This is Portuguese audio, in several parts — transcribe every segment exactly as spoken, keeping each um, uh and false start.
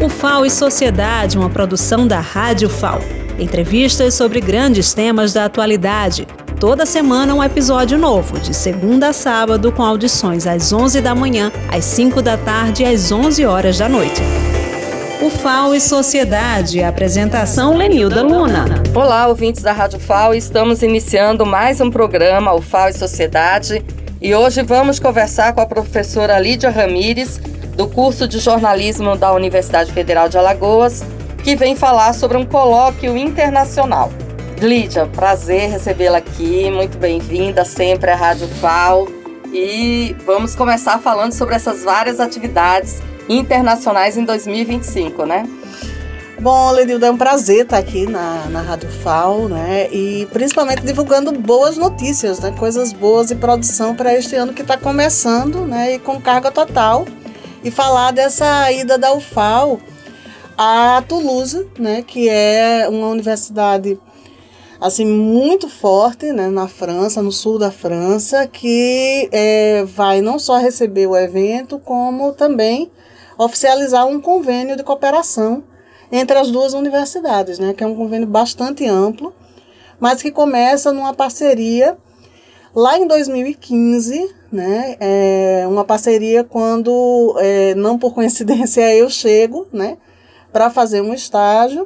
O F A O e Sociedade, uma produção da Rádio F A O. Entrevistas sobre grandes temas da atualidade. Toda semana um episódio novo, de segunda a sábado, com audições às onze da manhã, às cinco da tarde e às onze horas da noite. O F A O e Sociedade, apresentação Lenilda Luna. Olá, ouvintes da Rádio F A O, estamos iniciando mais um programa, o F A O e Sociedade, e hoje vamos conversar com a professora Lídia Ramires, do curso de jornalismo da Universidade Federal de Alagoas, que vem falar sobre um colóquio internacional. Lídia, prazer recebê-la aqui, muito bem-vinda sempre à Rádio F A O, e vamos começar falando sobre essas várias atividades internacionais em dois mil e vinte e cinco, né? Bom, Lenilda, é um prazer estar aqui na, na Rádio F A O, né? E principalmente divulgando boas notícias, né? Coisas boas de produção para este ano que está começando, né? E com carga total. E falar dessa ida da U F A O a Toulouse, né? Que é uma universidade assim, muito forte, né, na França, no sul da França, que é, vai não só receber o evento, como também oficializar um convênio de cooperação entre as duas universidades, né, que é um convênio bastante amplo, mas que começa numa parceria lá em dois mil e quinze, né, é uma parceria quando, é, não por coincidência, eu chego, né, para fazer um estágio.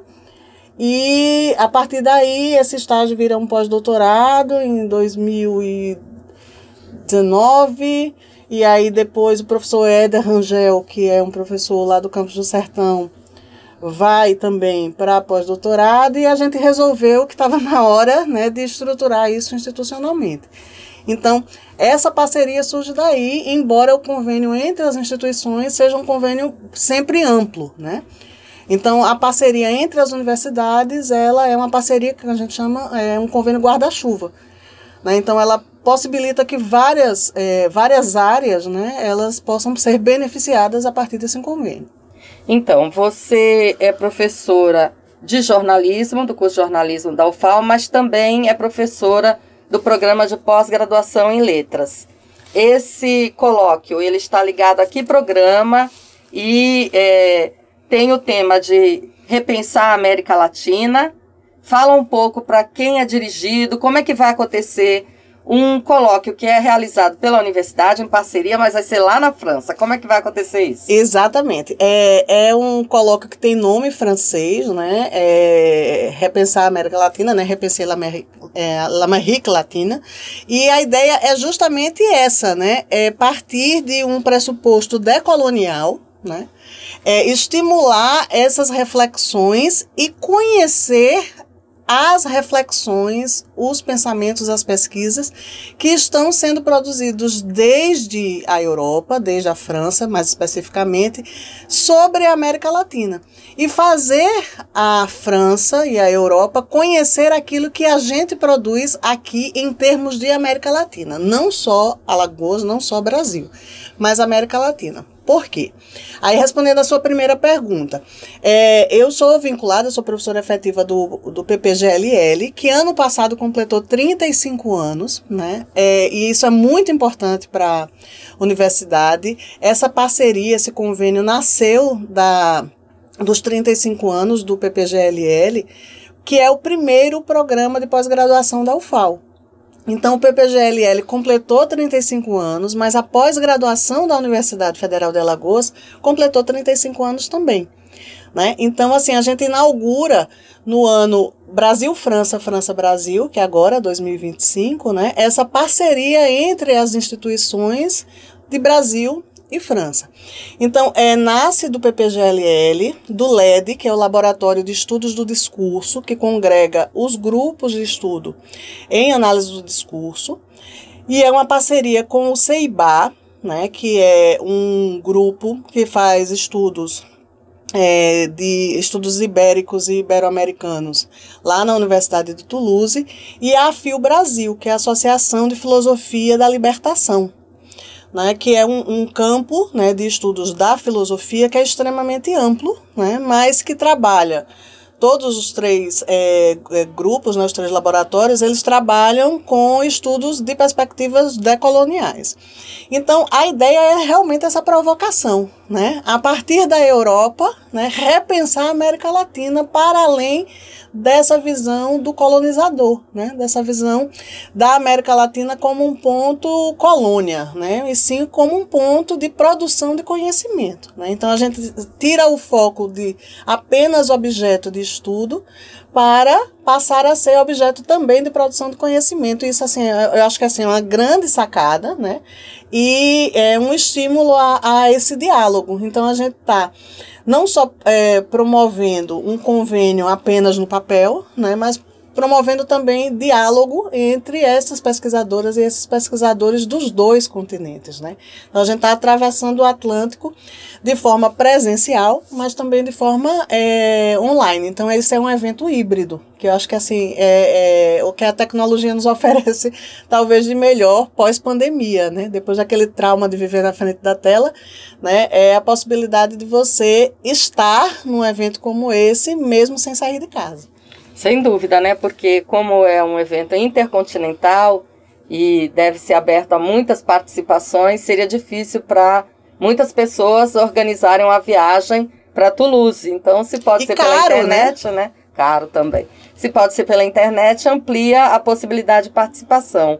E a partir daí, esse estágio vira um pós-doutorado em dois mil e dezenove. E aí depois o professor Éder Rangel, que é um professor lá do Campos do Sertão, vai também para pós-doutorado. E a gente resolveu que estava na hora, né, de estruturar isso institucionalmente. Então, essa parceria surge daí, embora o convênio entre as instituições seja um convênio sempre amplo, né? Então, a parceria entre as universidades, ela é uma parceria que a gente chama é, um convênio guarda-chuva, né? Então, ela possibilita que várias, é, várias áreas, né, elas possam ser beneficiadas a partir desse convênio. Então, você é professora de jornalismo, do curso de jornalismo da U F A O, mas também é professora do programa de pós-graduação em letras. Esse colóquio, ele está ligado a que programa e... É, tem o tema de repensar a América Latina. Fala um pouco para quem é dirigido, como é que vai acontecer um colóquio que é realizado pela universidade em parceria, mas vai ser lá na França. Como é que vai acontecer isso? Exatamente. É, é um colóquio que tem nome francês, né? É Repensar a América Latina, né? Repensar a América Latina. E a ideia é justamente essa, né? É partir de um pressuposto decolonial, né? É estimular essas reflexões e conhecer as reflexões, os pensamentos, as pesquisas que estão sendo produzidos desde a Europa, desde a França, mais especificamente, sobre a América Latina. E fazer a França e a Europa conhecer aquilo que a gente produz aqui em termos de América Latina. Não só Alagoas, não só Brasil, mas América Latina. Por quê? Aí, respondendo a sua primeira pergunta, é, eu sou vinculada, sou professora efetiva do, do P P G L L, que ano passado completou trinta e cinco anos, né? É, e isso é muito importante para a universidade. Essa parceria, esse convênio nasceu da, dos trinta e cinco anos do P P G L L, que é o primeiro programa de pós-graduação da U F A O. Então, o P P G L L completou trinta e cinco anos, mas a pós-graduação da Universidade Federal de Alagoas completou trinta e cinco anos também, né? Então, assim, a gente inaugura no ano Brasil-França, França-Brasil, que é agora, dois mil e vinte e cinco, né? Essa parceria entre as instituições de Brasil e França. Então, é, nasce do P P G L L, do L E D, que é o Laboratório de Estudos do Discurso, que congrega os grupos de estudo em análise do discurso, e é uma parceria com o CEIBA, né, que é um grupo que faz estudos É, de estudos ibéricos e ibero-americanos lá na Universidade de Toulouse, e a AFIL Brasil, que é a Associação de Filosofia da Libertação, né, que é um, um campo, né, de estudos da filosofia que é extremamente amplo, né, mas que trabalha todos os três é, grupos, né, os três laboratórios, eles trabalham com estudos de perspectivas decoloniais. Então, a ideia é realmente essa provocação, né, a partir da Europa, né, repensar a América Latina para além dessa visão do colonizador, né, dessa visão da América Latina como um ponto colônia, né, e sim como um ponto de produção de conhecimento, né. Então a gente tira o foco de apenas objeto de estudo para passar a ser objeto também de produção de conhecimento. Isso, assim, eu acho que assim, é uma grande sacada, né? E é um estímulo a, a esse diálogo. Então, a gente está não só é, promovendo um convênio apenas no papel, né? Mas promovendo também diálogo entre essas pesquisadoras e esses pesquisadores dos dois continentes, né? Então, a gente está atravessando o Atlântico de forma presencial, mas também de forma é, online. Então, esse é um evento híbrido, que eu acho que assim, é, é o que a tecnologia nos oferece, talvez de melhor pós-pandemia, né? Depois daquele trauma de viver na frente da tela, né? É a possibilidade de você estar num evento como esse, mesmo sem sair de casa. Sem dúvida, né? Porque como é um evento intercontinental e deve ser aberto a muitas participações, seria difícil para muitas pessoas organizarem uma viagem para Toulouse. Então, se pode e ser caro, pela internet, né? né? Caro também. Se pode ser pela internet, amplia a possibilidade de participação.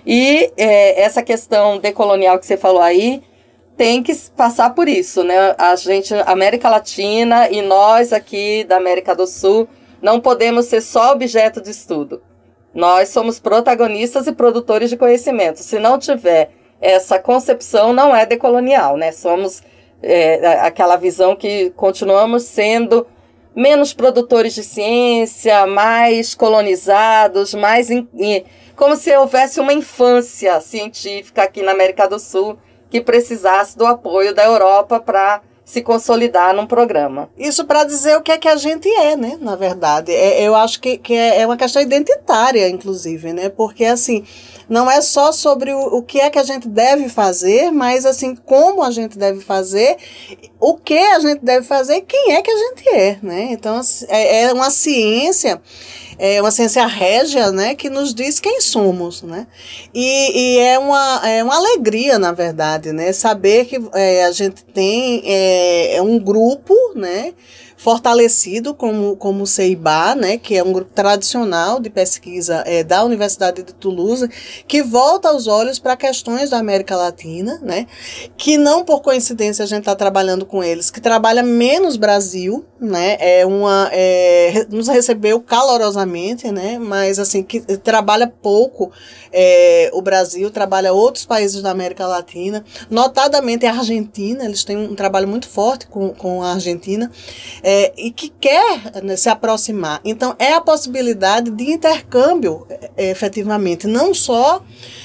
E é, essa questão decolonial que você falou aí, tem que passar por isso, né? A gente, América Latina e nós aqui da América do Sul, não podemos ser só objeto de estudo. Nós somos protagonistas e produtores de conhecimento. Se não tiver essa concepção, não é decolonial, né? Somos é, aquela visão que continuamos sendo menos produtores de ciência, mais colonizados, mais in, in, como se houvesse uma infância científica aqui na América do Sul que precisasse do apoio da Europa para se consolidar num programa. Isso para dizer o que é que a gente é, né, na verdade. É, eu acho que, que é uma questão identitária, inclusive, né, porque, assim, não é só sobre o, o que é que a gente deve fazer, mas, assim, como a gente deve fazer, o que a gente deve fazer e quem é que a gente é, né. Então, é, é uma ciência... É uma ciência régia, né, que nos diz quem somos, né, e, e é, uma, é uma alegria, na verdade, né, saber que é, a gente tem é, um grupo, né, fortalecido como, como o CEIBA, né, que é um grupo tradicional de pesquisa é, da Universidade de Toulouse, que volta os olhos para questões da América Latina, né, que não por coincidência a gente está trabalhando com eles, que trabalha menos Brasil, né, é uma, é, nos recebeu calorosamente, né, mas assim, que trabalha pouco é, o Brasil, trabalha outros países da América Latina, notadamente a Argentina, eles têm um trabalho muito forte com, com a Argentina, É, e que quer, né, se aproximar. Então, é a possibilidade de intercâmbio, é, efetivamente, não só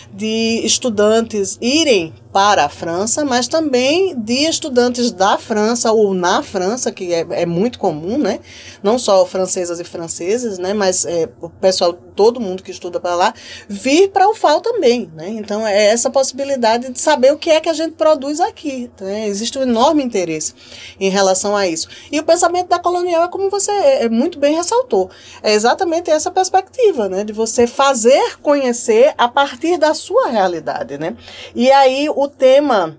de estudantes irem para a França, mas também de estudantes da França ou na França, que é, é muito comum, né? Não só francesas e franceses, né? Mas é, o pessoal, todo mundo que estuda para lá, vir para a U F A L também, né? Então, é essa possibilidade de saber o que é que a gente produz aqui, né? Existe um enorme interesse em relação a isso. E o pensamento da colonial é como você é, muito bem ressaltou. É exatamente essa perspectiva, né? De você fazer conhecer a partir da sua realidade, né? E aí, o tema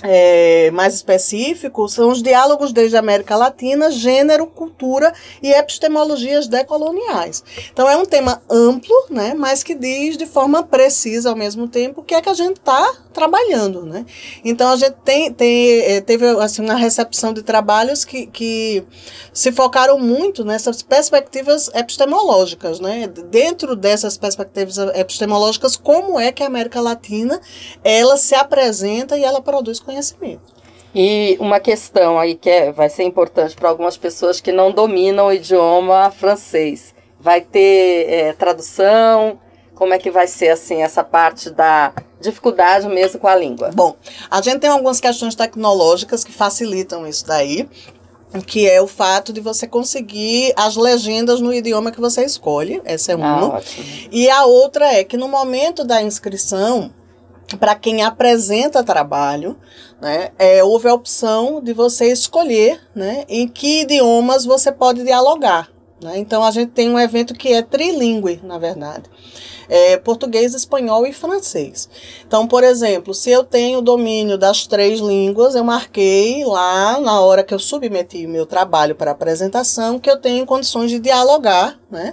é, mais específico são os diálogos desde a América Latina, gênero, cultura e epistemologias decoloniais. Então, é um tema amplo, né, mas que diz de forma precisa, ao mesmo tempo, o que é que a gente está trabalhando, né? Então, a gente tem, tem, teve assim, uma recepção de trabalhos que, que se focaram muito nessas perspectivas epistemológicas, né? Dentro dessas perspectivas epistemológicas, como é que a América Latina ela se apresenta e ela produz conhecimento. E uma questão aí que é, vai ser importante para algumas pessoas que não dominam o idioma francês. Vai ter é, tradução? Como é que vai ser assim essa parte da dificuldade mesmo com a língua? Bom, a gente tem algumas questões tecnológicas que facilitam isso daí, que é o fato de você conseguir as legendas no idioma que você escolhe. Essa é uma. Ah, e a outra é que no momento da inscrição, para quem apresenta trabalho, né, é, houve a opção de você escolher, né, em que idiomas você pode dialogar. Né? Então, a gente tem um evento que é trilingüe, na verdade. é, português, espanhol e francês. Então, por exemplo, se eu tenho domínio das três línguas, eu marquei lá na hora que eu submeti o meu trabalho para apresentação que eu tenho condições de dialogar, né?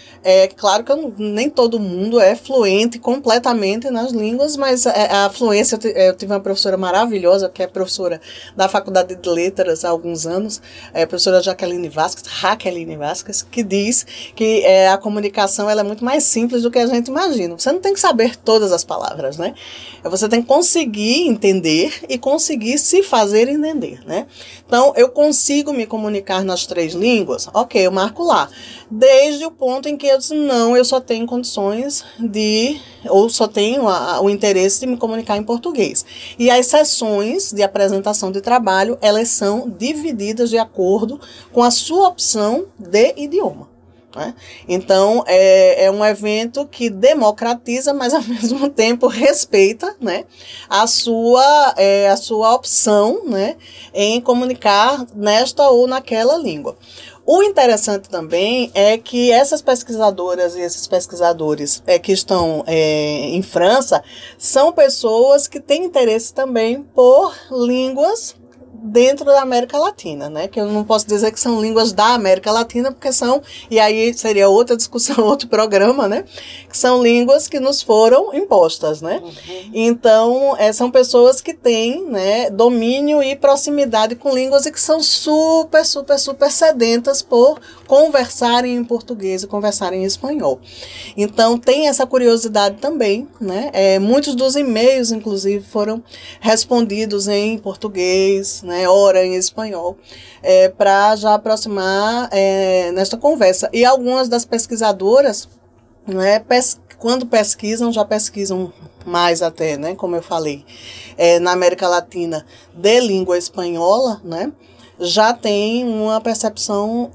É claro que eu não, nem todo mundo é fluente completamente nas línguas, mas a, a fluência, eu tive uma professora maravilhosa, que é professora da Faculdade de Letras há alguns anos, é a professora Jaqueline Vasquez, Jaqueline Vasquez, que diz que é, a comunicação ela é muito mais simples do que a gente imagina. Você não tem que saber todas as palavras, né? Você tem que conseguir entender e conseguir se fazer entender, né? Então, eu consigo me comunicar nas três línguas? Ok, eu marco lá. Desde o ponto em que eu disse, não, eu só tenho condições de, ou só tenho a, o interesse de me comunicar em português. E as sessões de apresentação de trabalho, elas são divididas de acordo com a sua opção de idioma. Né? Então, é, é um evento que democratiza, mas ao mesmo tempo respeita, né, a, sua, é, a sua opção, né, em comunicar nesta ou naquela língua. O interessante também é que essas pesquisadoras e esses pesquisadores é, que estão é, em França são pessoas que têm interesse também por línguas dentro da América Latina, né? Que eu não posso dizer que são línguas da América Latina, porque são, e aí seria outra discussão, outro programa, né? Que são línguas que nos foram impostas, né? Uhum. Então, é, são pessoas que têm, né, domínio e proximidade com línguas e que são super, super, super sedentas por conversarem em português e conversarem em espanhol. Então, tem essa curiosidade também, né? É, muitos dos e-mails, inclusive, foram respondidos em português, né, ora em espanhol, é, para já aproximar é, nesta conversa. E algumas das pesquisadoras, né, pes- quando pesquisam, já pesquisam mais até, né, como eu falei, é, na América Latina de língua espanhola, né, já tem uma percepção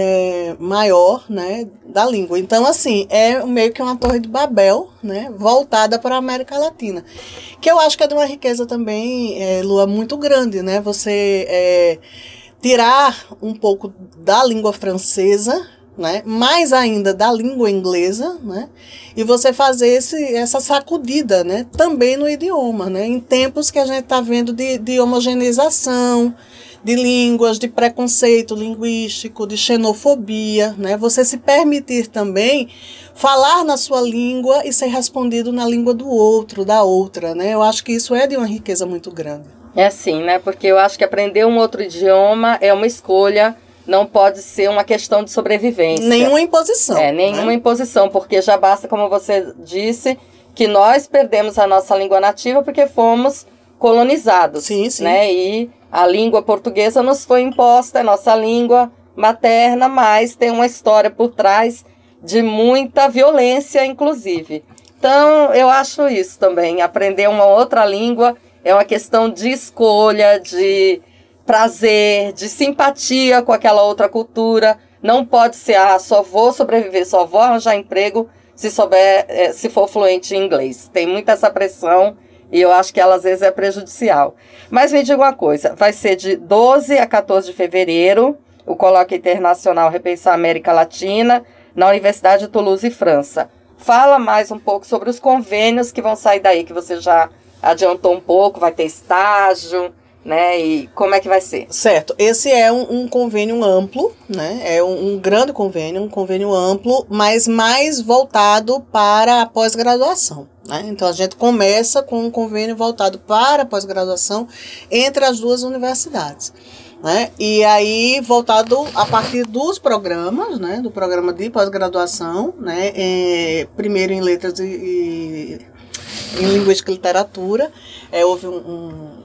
é, maior, né, da língua. Então, assim, é meio que uma torre de Babel, né, voltada para a América Latina, que eu acho que é de uma riqueza também, é, Lua, muito grande, né, você é, tirar um pouco da língua francesa, né, mais ainda da língua inglesa, né, e você fazer esse, essa sacudida, né, também no idioma, né, em tempos que a gente está vendo de, de homogeneização, de línguas, de preconceito linguístico, de xenofobia, né? Você se permitir também falar na sua língua e ser respondido na língua do outro, da outra, né? Eu acho que isso é de uma riqueza muito grande. É assim, né? Porque eu acho que aprender um outro idioma é uma escolha, não pode ser uma questão de sobrevivência. Nenhuma imposição. É, nenhuma né? imposição, porque já basta, como você disse, que nós perdemos a nossa língua nativa porque fomos colonizados. Sim, sim. Né? E a língua portuguesa nos foi imposta, é nossa língua materna, mas tem uma história por trás de muita violência, inclusive. Então, eu acho isso também. Aprender uma outra língua é uma questão de escolha, de prazer, de simpatia com aquela outra cultura. Não pode ser, ah, só vou sobreviver, só vou arranjar emprego se souber, se for fluente em inglês. Tem muita essa pressão. E eu acho que ela, às vezes, é prejudicial. Mas me diga uma coisa, vai ser de doze a quatorze de fevereiro, o Colóquio Internacional Repensar América Latina, na Universidade de Toulouse, França. Fala mais um pouco sobre os convênios que vão sair daí, que você já adiantou um pouco, vai ter estágio, né? E como é que vai ser? Certo, esse é um, um convênio amplo, né? É um, um grande convênio, um convênio amplo, mas mais voltado para a pós-graduação. Né? Então, a gente começa com um convênio voltado para a pós-graduação entre as duas universidades. Né? E aí, voltado a partir dos programas, né? Do programa de pós-graduação, né? É, primeiro em letras e, e em linguística e literatura, é, houve um, um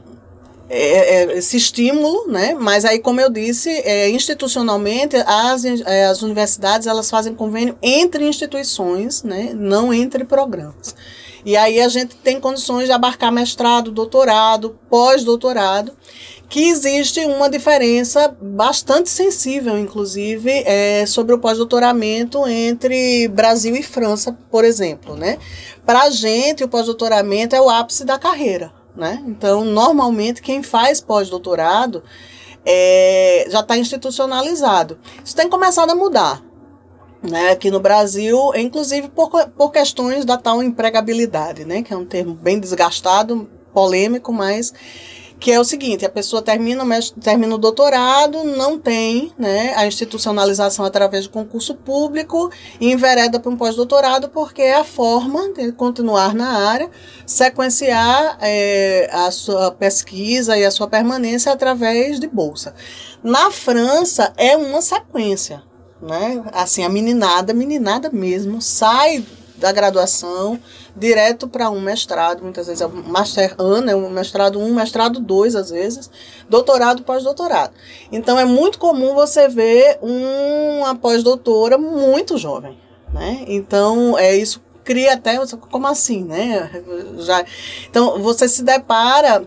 É, é, esse estímulo, né? Mas aí, como eu disse, é, institucionalmente, as, é, as universidades elas fazem convênio entre instituições, né? Não entre programas. E aí a gente tem condições de abarcar mestrado, doutorado, pós-doutorado, que existe uma diferença bastante sensível, inclusive, é, sobre o pós-doutoramento entre Brasil e França, por exemplo, né? Para a gente, o pós-doutoramento é o ápice da carreira. Né? Então, normalmente, quem faz pós-doutorado é, já está institucionalizado. Isso tem começado a mudar. né, aqui no Brasil, inclusive por, por questões da tal empregabilidade, né, que é um termo bem desgastado, polêmico, mas que é o seguinte: a pessoa termina, termina o doutorado, não tem, né, a institucionalização através de concurso público e envereda para um pós-doutorado, porque é a forma de continuar na área, sequenciar é, a sua pesquisa e a sua permanência através de bolsa. Na França é uma sequência, né? Assim, a meninada, meninada mesmo, sai da graduação direto para um mestrado, muitas vezes é um master ano, é um mestrado um, mestrado dois às vezes, doutorado, pós-doutorado. Então é muito comum você ver uma pós-doutora muito jovem, né? Então é isso cria até, como assim, né? Já, então você se depara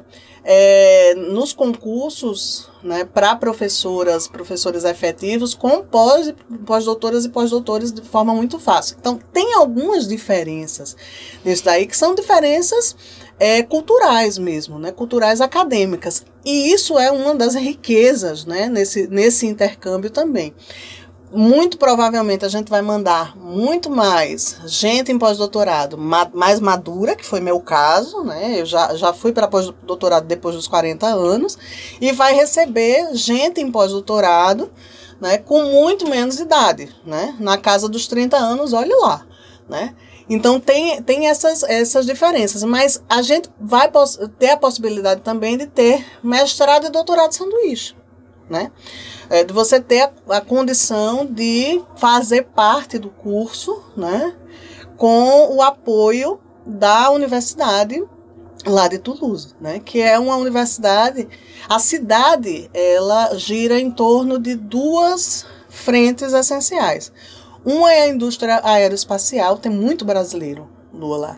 é, nos concursos, né, para professoras, professores efetivos, com pós, pós-doutoras e pós-doutores de forma muito fácil. Então, tem algumas diferenças nisso daí, que são diferenças é, culturais mesmo, né, culturais acadêmicas. E isso é uma das riquezas, né, nesse, nesse intercâmbio também. Muito provavelmente a gente vai mandar muito mais gente em pós-doutorado ma- mais madura, que foi meu caso, né? Eu já, já fui para pós-doutorado depois dos quarenta anos, e vai receber gente em pós-doutorado, né, com muito menos idade, né? Na casa dos trinta anos, olha lá, né? Então tem, tem essas, essas diferenças, mas a gente vai poss- ter a possibilidade também de ter mestrado e doutorado sanduíche, né? É, de você ter a, a condição de fazer parte do curso, né, com o apoio da universidade lá de Toulouse, né, que é uma universidade, a cidade, ela gira em torno de duas frentes essenciais. Uma é a indústria aeroespacial, tem muito brasileiro lá,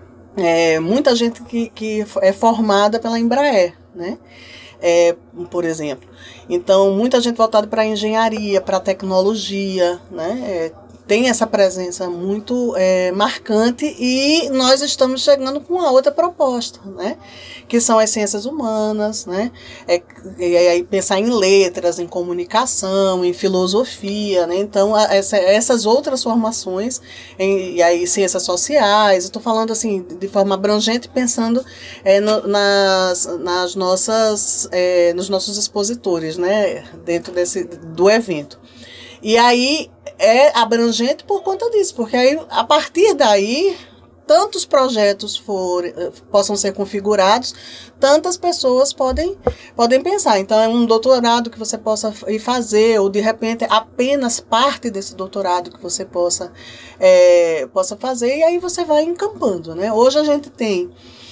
é, muita gente que, que é formada pela Embraer, né, É, por exemplo. Então, muita gente voltada para a engenharia, para a tecnologia, né? É, tem essa presença muito é, marcante, e nós estamos chegando com uma outra proposta, né? Que são as ciências humanas, né? É, e aí pensar em letras, em comunicação, em filosofia, né? Então, a, essa, essas outras formações, em, e aí ciências sociais, eu estou falando assim de forma abrangente, pensando é, no, nas, nas nossas, é, nos nossos expositores, né? Dentro desse, do evento. E aí é abrangente por conta disso, porque aí, a partir daí, tantos projetos for, possam ser configurados, tantas pessoas podem, podem pensar. Então, é um doutorado que você possa ir fazer, ou de repente apenas parte desse doutorado que você possa, é, possa fazer, e aí você vai encampando, né? Hoje a gente tem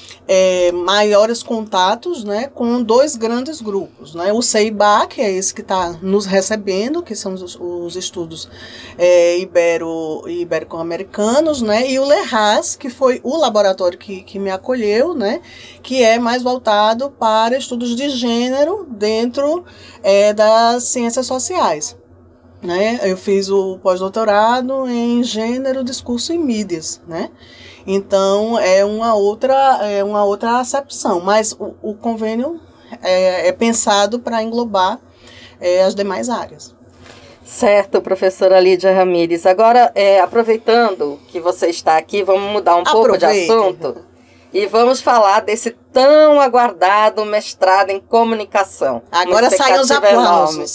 É, maiores contatos, né, com dois grandes grupos, né? O CEIBA, que é esse que está nos recebendo, que são os, os estudos é, ibero, iberico-americanos, né? E o LERAS, que foi o laboratório que, que me acolheu, né? Que é mais voltado para estudos de gênero dentro é, das ciências sociais. Né? Eu fiz o pós-doutorado em gênero, discurso e mídias, né? Então é uma outra, é uma outra acepção, mas o, o convênio é, é pensado para englobar é, as demais áreas. Certo, professora Lídia Ramires. Agora, é, aproveitando que você está aqui, vamos mudar um Aproveite. pouco de assunto e vamos falar desse tão aguardado mestrado em comunicação. Agora saem os aplausos.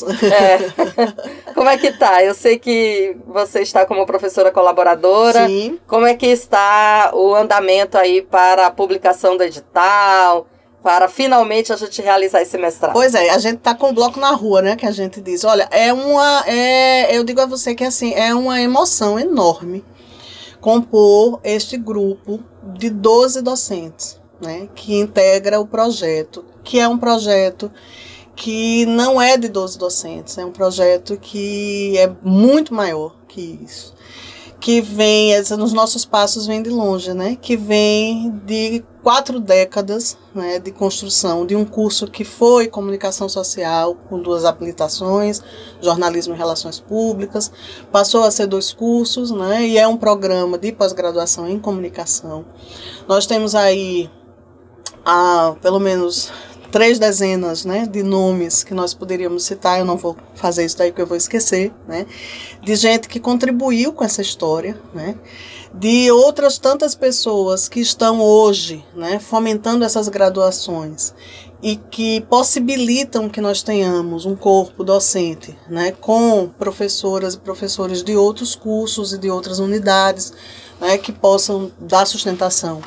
É. Como é que tá? Eu sei que você está como professora colaboradora. Sim. Como é que está o andamento aí para a publicação do edital, para finalmente a gente realizar esse mestrado? Pois é, a gente tá com o bloco na rua, né, que a gente diz. Olha, é uma, é, eu digo a você que assim, é uma emoção enorme compor este grupo de doze docentes, né, que integra o projeto, que é um projeto que não é de doze docentes, é um projeto que é muito maior que isso, que vem, nos nossos passos vem de longe, né, que vem de quatro décadas, né, de construção de um curso que foi comunicação social, com duas habilitações, jornalismo e relações públicas, passou a ser dois cursos, né, e é um programa de pós-graduação em comunicação. Nós temos aí há pelo menos três dezenas, né, de nomes que nós poderíamos citar, eu não vou fazer isso daí porque eu vou esquecer, né, de gente que contribuiu com essa história, né, de outras tantas pessoas que estão hoje, né, fomentando essas graduações e que possibilitam que nós tenhamos um corpo docente, né, com professoras e professores de outros cursos e de outras unidades, né, que possam dar sustentação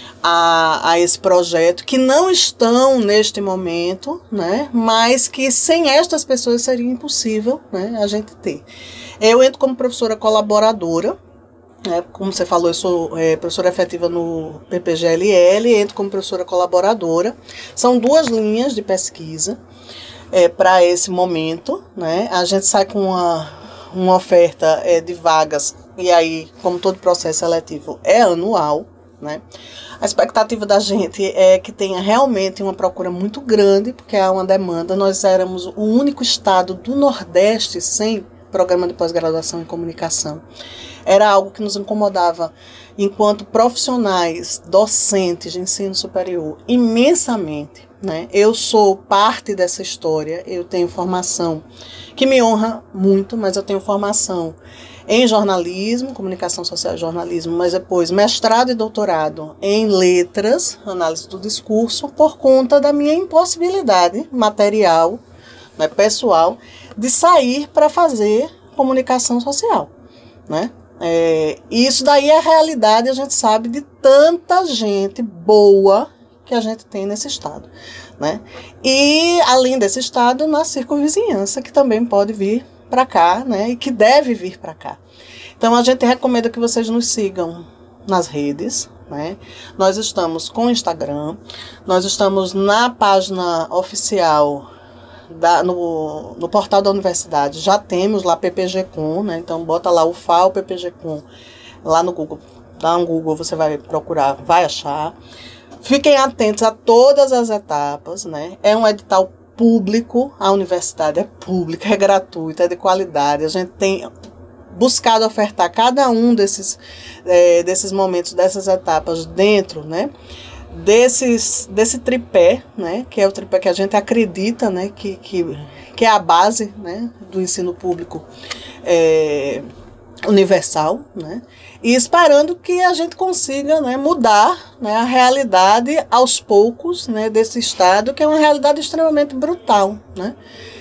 A, a esse projeto, que não estão neste momento, né, mas que sem estas pessoas seria impossível, né, a gente ter. Eu entro como professora colaboradora, né, como você falou, eu sou é, professora efetiva no P P G L L, entro como professora colaboradora. São duas linhas de pesquisa é, para esse momento, né, a gente sai com uma, uma oferta é, de vagas, e aí, como todo processo seletivo, é anual, né. A expectativa da gente é que tenha realmente uma procura muito grande, porque há uma demanda. Nós éramos o único estado do Nordeste sem programa de pós-graduação em comunicação. Era algo que nos incomodava enquanto profissionais, docentes de ensino superior, imensamente, né? Eu sou parte dessa história, eu tenho formação que me honra muito, mas eu tenho formação em jornalismo, comunicação social e jornalismo, mas depois mestrado e doutorado em letras, análise do discurso, por conta da minha impossibilidade material, né, pessoal, de sair para fazer comunicação social, né? É, e isso daí é a realidade, a gente sabe, de tanta gente boa que a gente tem nesse estado, né? E, além desse estado, na circunvizinhança, que também pode vir para cá, né, e que deve vir para cá. Então, a gente recomenda que vocês nos sigam nas redes, né? Nós estamos com o Instagram, nós estamos na página oficial, da, no, no portal da universidade, já temos lá P P G Com, né? Então, bota lá o F A O P P G Com, lá no Google, dá um Google, você vai procurar, vai achar. Fiquem atentos a todas as etapas, né? É um edital público, a universidade é pública, é gratuita, é de qualidade. A gente tem buscado ofertar cada um desses, é, desses momentos, dessas etapas dentro, né, desses, desse tripé, né, que é o tripé que a gente acredita, né, que, que, que é a base, né, do ensino público é, universal, né, e esperando que a gente consiga, né, mudar, né, a realidade aos poucos, né, desse estado, que é uma realidade extremamente brutal, né,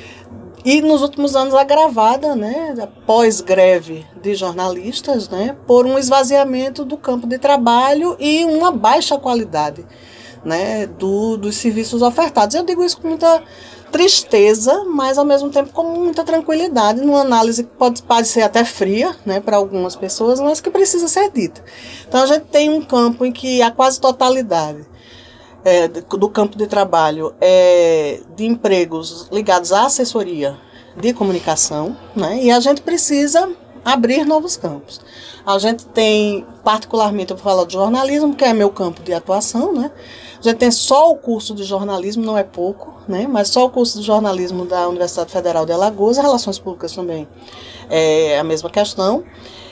e nos últimos anos agravada, né, após greve de jornalistas, né, por um esvaziamento do campo de trabalho e uma baixa qualidade, né, do, dos serviços ofertados. Eu digo isso com muita tristeza, mas ao mesmo tempo com muita tranquilidade, numa análise que pode parecer até fria, né, para algumas pessoas, mas que precisa ser dita. Então a gente tem um campo em que a quase totalidade É, do campo de trabalho é, de empregos ligados à assessoria de comunicação, né? E a gente precisa abrir novos campos. A gente tem, particularmente, eu vou falar de jornalismo, que é meu campo de atuação, né? A gente tem só o curso de jornalismo, não é pouco, né? Mas só o curso de jornalismo da Universidade Federal de Alagoas, relações públicas também é a mesma questão.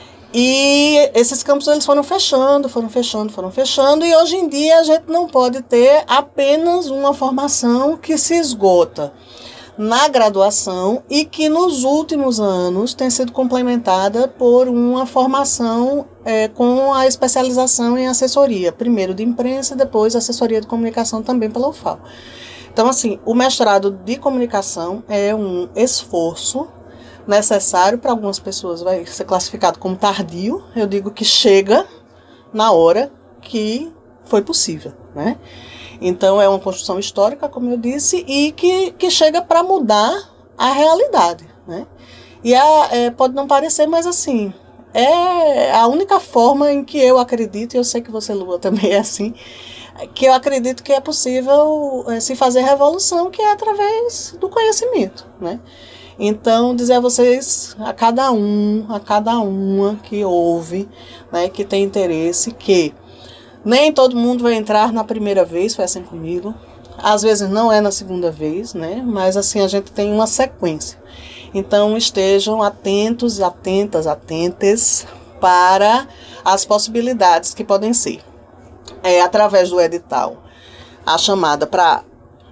E esses campos eles foram fechando, foram fechando, foram fechando, e hoje em dia a gente não pode ter apenas uma formação que se esgota na graduação e que nos últimos anos tem sido complementada por uma formação é, com a especialização em assessoria, primeiro de imprensa e depois assessoria de comunicação também pela U F A L. Então, assim, o mestrado de comunicação é um esforço necessário, para algumas pessoas vai ser classificado como tardio. Eu digo que chega na hora que foi possível, né? Então é uma construção histórica, como eu disse, e que, que chega para mudar a realidade, né? E a, é, pode não parecer, mas assim, é a única forma em que eu acredito, e eu sei que você, Lua, também é assim, que eu acredito que é possível é, se fazer revolução, que é através do conhecimento, né? Então, dizer a vocês, a cada um, a cada uma que ouve, né, que tem interesse, que nem todo mundo vai entrar na primeira vez, foi assim comigo. Às vezes não é na segunda vez, né, mas assim a gente tem uma sequência. Então, estejam atentos e atentas, atentes para as possibilidades que podem ser. É, através do edital, a chamada para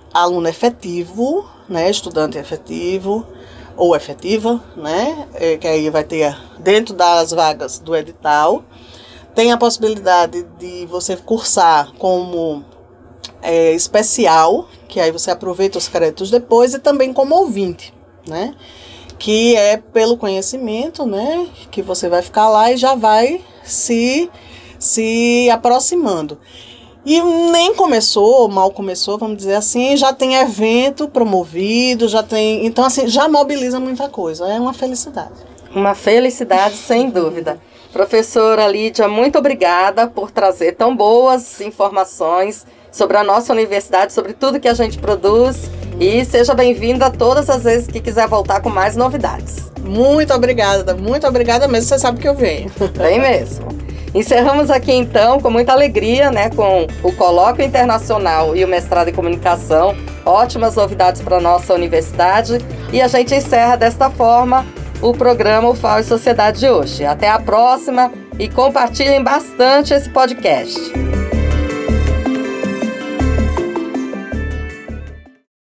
aluno efetivo, né, estudante efetivo ou efetiva, né, é, que aí vai ter dentro das vagas do edital. Tem a possibilidade de você cursar como é, especial, que aí você aproveita os créditos depois, e também como ouvinte, né, que é pelo conhecimento, né, que você vai ficar lá e já vai se, se aproximando. E nem começou, mal começou, vamos dizer assim, já tem evento promovido, já tem... Então, assim, já mobiliza muita coisa. É uma felicidade. Uma felicidade, sem dúvida. Professora Lídia, muito obrigada por trazer tão boas informações sobre a nossa universidade, sobre tudo que a gente produz. E seja bem-vinda todas as vezes que quiser voltar com mais novidades. Muito obrigada, muito obrigada mesmo. Você sabe que eu venho. Bem mesmo. Encerramos aqui então com muita alegria, né, com o Colóquio Internacional e o Mestrado em Comunicação. Ótimas novidades para a nossa universidade. E a gente encerra desta forma o programa U F A O e Sociedade de hoje. Até a próxima e compartilhem bastante esse podcast.